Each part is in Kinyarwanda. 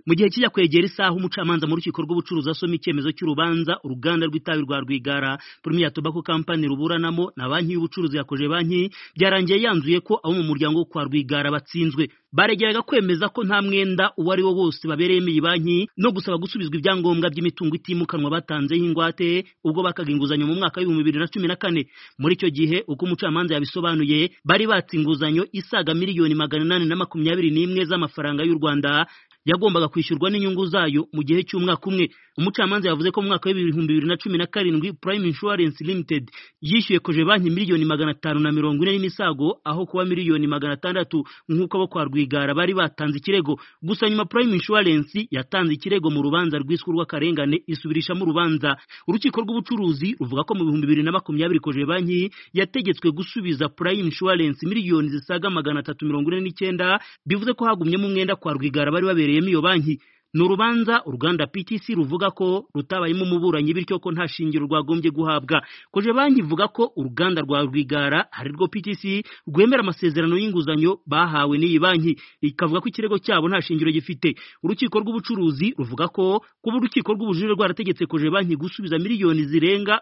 Mu gihe kijya kwegera isaha umucamanza mu rukiko rw'ubucuruzi asoma icyemezo cy'urubanza uruganda rw'itabi rwa Rwigara Premier Tobacco Company ruburanamo na banki y'ubucuruzi yakoje banki byarangiye yanzuye ko abo mu muryango wo kwa Rwigara batsinzwe. Baregeraga kwemeza ko nta mwenda uwo ari wo wose babereyemo iyi banki no gusaba gusubizwa ibyangombwa by'imitungo itimukanwa batanzeho ingwate ubwo bakaga inguzanyo mu mwaka wa 2014. Muri icyo gihe uko umucamanza yabisobanuye bari batse inguzanyo isaga miliyoni 821 z'amafaranga y'u Rwanda yagombaga kwishyurwa n'inyungu zayo mu gihe cy'umwaka umwe. Umucamanza yavuze ko mu mwaka wa 2017 Prime Insurance Limited yishyuye koje banki miliyoni 540 n'imisago aho kuba miliyoni 600 nk'uko abo kwa Rwigara bari batanze ikirego. Gusa nyuma Prime Insurance yatanze ikirego mu rubanza rwiswe rw'akarengane isubirisha mu rubanza. Urukiko rw'ubucuruzi ruvuga ko mu 2020 koje banki yategetswe gusubiza Prime Insurance miliyoni zisaga 349 bivuze ko hagumyemo umwenda kwa Rwigara bari babereyemo iyo banki. Nurubanza uruganda PTC ruvuga ko rutabayemo umuburanyi bityo ko nta shingiro rwagombye guhabwa. Koje banki ivuga ko uruganda rwa Rwigara hari rwo PTC rwemera amasezerano y'inguzanyo bahawe n'iyi banki, ikavuga ko ikirego cyabo nta shingiro gifite. Urukiko rw'ubucuruzi ruvuga ko kuba urukiko rw'ubujurire rwarategetse koje banki gusubiza miliyoni zirenga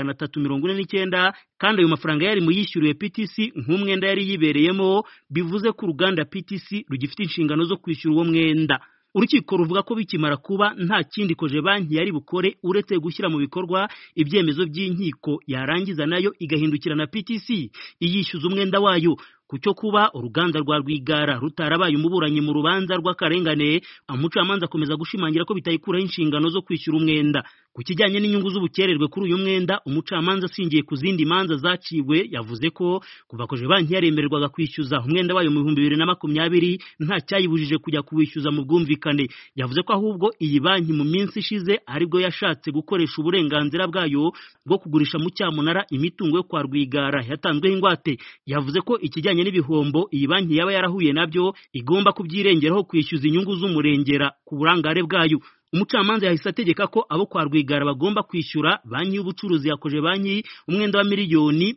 349 kandi ayo mafaranga yari mu yishyuriwe PTC nk'umwenda yari yibereyemo, bivuze ko uruganda PTC rugifite inshingano zo kwishyura uwo mwenda. Urukiko ruvuga ko bikimara kuba nta kindi koje banki yari bukore uretse gushyira mu bikorwa ibyemezo by'inkiko yarangiza nayo igahindukira na PTC iyishyuza umwenda wayo. Kucyo kuba uruganda rwa Rwigara rutarabaye umuburanyi mu rubanza rw'akarengane, umucamanza akomeza gushimangira ko bitayikuraho inshingano zo kwishyura umwenda. Ku kijyanye n'inyungu z'ubukererwe kuri uyu mwenda, umucamanza asingiye ku zindi manza zaciwe yavuze ko kuva koje banki yaremererwaga kwishyuza umwenda wayo mu 2020 nta cyayibujije kujya kuwishyuza mu bwumvikane. Yavuze ko ahubwo iyi banki mu minsi ishize aribwo yashatse gukoresha uburenganzira bwayo bwo kugurisha mu cyamunara imitungo yo kwa Rwigara yatanzweho ingwate. Yavuze ko ikijyanye n'ibihombo iyi banki yaba yarahuye nabyo igomba kubyirengeraho kwishyuza inyungu z'umurengera ku burangare bwayo. Umucamanza yahise ategeka ko abo kwa Rwigara bagomba kwishyura banki y'ubucuruzi yakoje banki umwenda wa miliyoni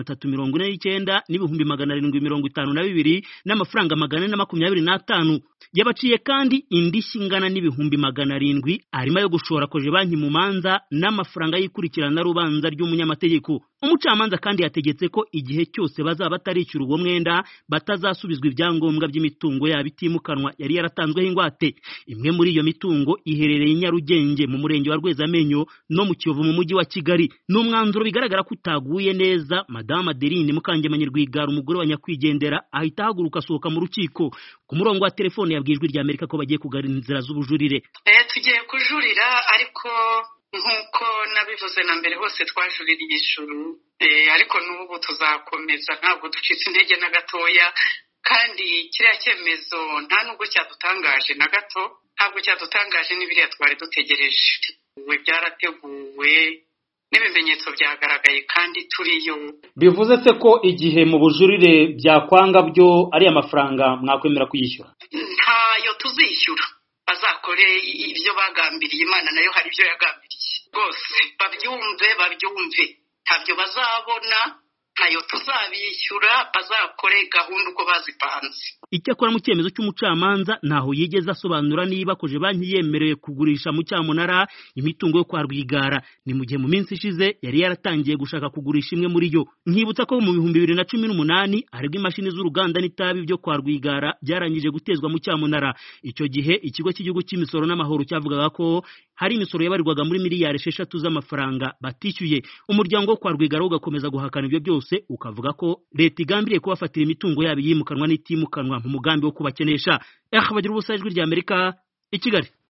349 n'ibihumbi 752 n'amafaranga 425. Yabaciye kandi indishyi ingana n'ibihumbi 700 arimo yo gushora koje banki mu manza n'amafaranga yikurikirana rubanza ry'umunyamategeko. Umucamanza kandi yategetse ko igihe cyose bazaba batarishyura uwo mwenda batazasubizwa ibyangombwa by'imitungo yabo itimukanwa yari yaratanzweho ingwate. Imwe muri iyo mitungo iherereye i Nyarugenge mu murenge wa Rwezamenyo no mu Kiyovu mu mujyi wa Kigali. N'umwanzuro bigaragara ko utaguye neza. Madame Adeline Mukangemanyi Rwigara umugore wa nyakwigendera ahita haguruka asohoka mu rukiko. Ku murongo wa telefone yabwijwe rya Amerika ko bagiye kugarira inzira z'ubujurire. Tugiye kujurira ariko nkuko nabivuze na mbere hose twajuririye ijuru, ariko n'ubu tuzakomeza ntabwo ducitse intege na gatoya, kandi kiriya cyemezo nta nubwo cyadutangaje na gato, ntabwo cyadutangaje n'ibiriya twari dutegereje. Byarateguwe n'ibimenyetso byagaragaye kandi turiyo. Bivuze se ko igihe mu bujurire byakwanga byo ari amafaranga mwakwemera kuyishyura? Ntayo tuzishyura, bazakore ibyo bagambiriye, Imana nayo hari ibyo yagambiriye rwose, babyumve ntabyo bazabona, ntayo tuzabishyura, bazakore gahunda uko bazipanze. Icyakora mu cyemezo cy'umucamanza naho yigeze asobanura niba koje banki yemerewe kugurisha mu cyamunara imitungo yo kwa Rwigara. Ni mu gihe mu minsi ishize yari yaratangiye gushaka kugurisha imwe muri yo. Nkibutsa ko mu 2018 aribwo imashini z'uruganda n'itabi byo kwa Rwigara byarangije gutezwa mu cyamunara. Icyo gihe ikigo cy'igihugu cy'imisoro n'amahoro cyavugaga ko hari imisoro yabarirwaga muri miliyari 6 z'amafaranga batishyuye. Umuryango wo kwa Rwigara ugakomeza guhakana ibyo byose, ukavuga ko leta igambiriye kubafatira imitungo yabo yimukanwa n'itimukanwa mu mugambi wo kubakenesha. Bagira ubusa ijwi rya Amerika i Kigali.